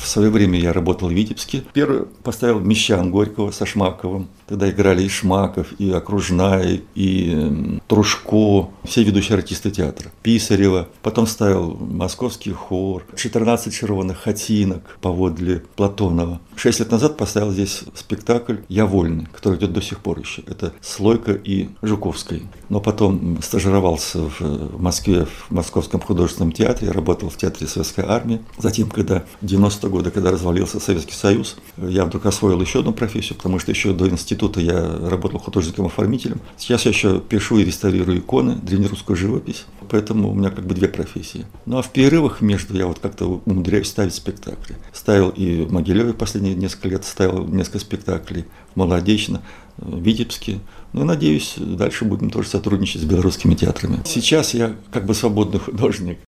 свое время я работал в Витебске. Первый поставил «Мещан» Горького со Шмаковым. Тогда играли и Шмаков, и Окружная, и Трушко, все ведущие артисты театра. Писарева. Потом ставил московский хор, 14 червоных хатинок поводле Платонова. 6 лет назад поставил здесь спектакль «Я вольный», который идет до сих пор еще. Это Слойко и Жуковской. Но потом стажировался в Москве, в Московском художественном театре, работал в театре Советской армии. Затем, когда в 90-е годы, когда развалился Советский Союз, я вдруг освоил еще одну профессию, потому что еще до института я работал художником-оформителем. Сейчас я еще пишу и реставрирую иконы, древнерусскую живопись. Поэтому у меня как бы две профессии. Ну а в перерывах между я вот как-то умудряюсь ставить спектакли. Ставил и в Могилеве последние несколько лет, ставил несколько спектаклей, в Молодечно, в Витебске. Ну и надеюсь, дальше будем тоже сотрудничать с белорусскими театрами. Сейчас я как бы свободный художник.